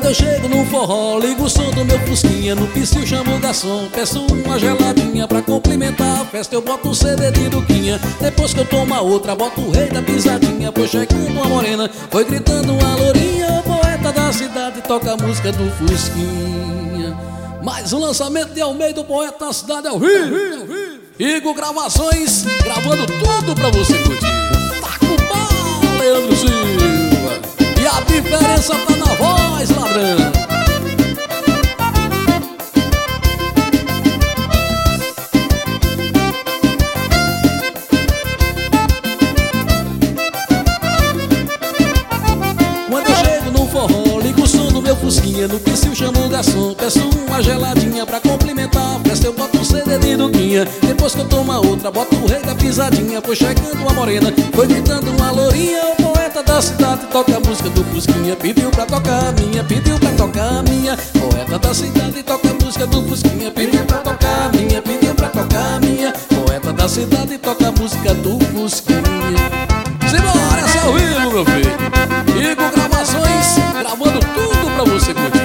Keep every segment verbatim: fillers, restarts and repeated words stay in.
eu chego num forró, ligo o som do meu fusquinha, no pistio chamo o garçom, peço uma geladinha pra complementar a festa. Eu boto um C D de Duquinha, depois que eu tomo a outra, boto o rei da pisadinha. Foi chegando uma morena, foi gritando uma lourinha, o poeta da cidade toca a música do fusquinha. Mais um lançamento de Almeida, o poeta da cidade ao vivo. Igor Gravações, gravando tudo pra você curtir. Tá com pau, Leandro Silva. E a diferença tá na voz, ladrão. Quando eu chego no forró, ligo o som do meu fusquinha, no pistio chamo o garçom, peço uma geladinha pra complementar a festa. Eu boto um C D de Duquinha, depois que eu tomo a outra, boto o rei da pisadinha. Foi chegando uma morena, foi gritando uma lourinha, o poeta da cidade toca a música do fusquinha. Pediu pra tocar a minha, pediu pra tocar a minha, poeta da cidade toca a música do fusquinha. Pediu pra tocar a minha, pediu pra tocar a minha, poeta da cidade toca a música do fusquinha. Simbora, essa é ao vivo, meu filho. Igor Gravações, gravando tudo pra você curtir.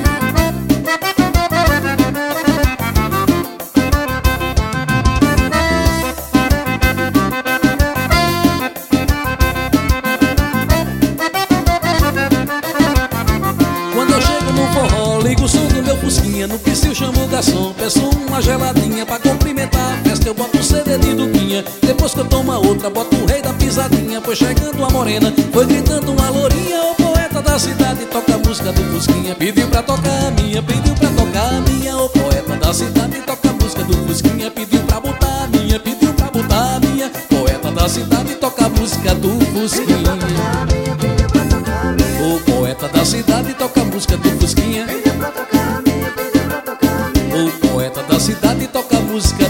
Quando eu chego no forró, ligo o som do meu fusquinha, no pistio chamo o garçom, peço uma geladinha pra complementar a festa. Eu boto um C D de Duquinha, depois que eu tomo a outra, boto o rei da pisadinha. Foi chegando uma morena, foi gritando uma lourinha, o poeta da cidade toca a música do fusquinha. Pediu pra tocar a minha, pediu pra tocar a minha, o poeta da cidade toca a música do fusquinha. Pediu pra botar a minha, pediu pra botar a minha, poeta da cidade toca a música do fusquinha. O poeta da cidade toca a música do fusquinha. O poeta da cidade toca a música